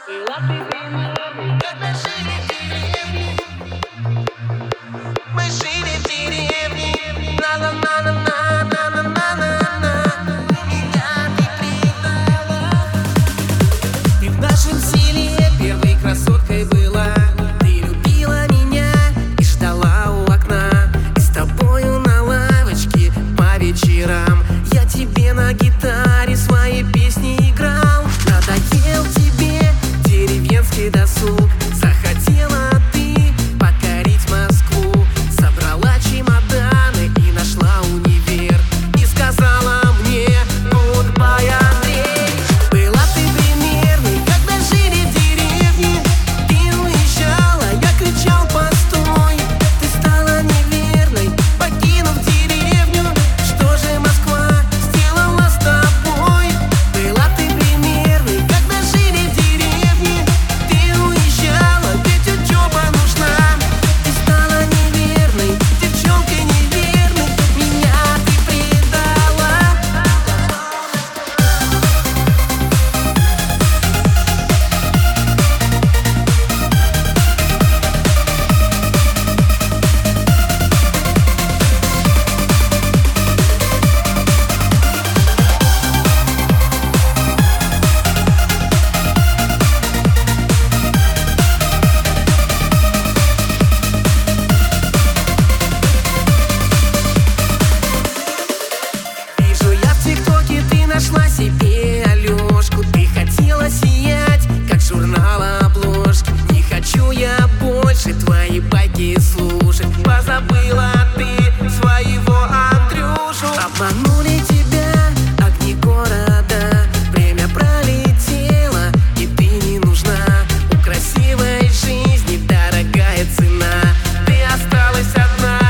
Была ты примерной, как мы жили в деревне. Мы жили в деревне. На-на-на-на-на-на-на-на-на. Меня ты предала. Ты в нашем селе первой красоткой была. Ты любила меня и ждала у окна. И с тобою на лавочке по вечерам я тебе на гитаре свои песни играл. Надоел тебе деревенский досуг. Захотела ты покорить Москву. Собрала чемоданы и нашла универ. И сказала мне: goodbye, Андрей. Была ты примерной, когда жили в деревне. Ты уезжала, я кричал: постой. Ты стала неверной, покинув деревню. Что же Москва сделала с тобой? Была ты примерной, когда жили в деревне. Ты уезжала, ведь учеба нужна. Ты стала неверной, девчонкой неверной. Меня ты предала. Вижу я в ТикТоке, ты нашла себе Алёшку. Ты хотела сиять, как журнала обложки. Не хочу я больше твои байки слушать. Позабыла ты своего Андрюшу. Обманули тебя огни города. Время пролетело, и ты не нужна. У красивой жизни дорогая цена. Ты осталась одна.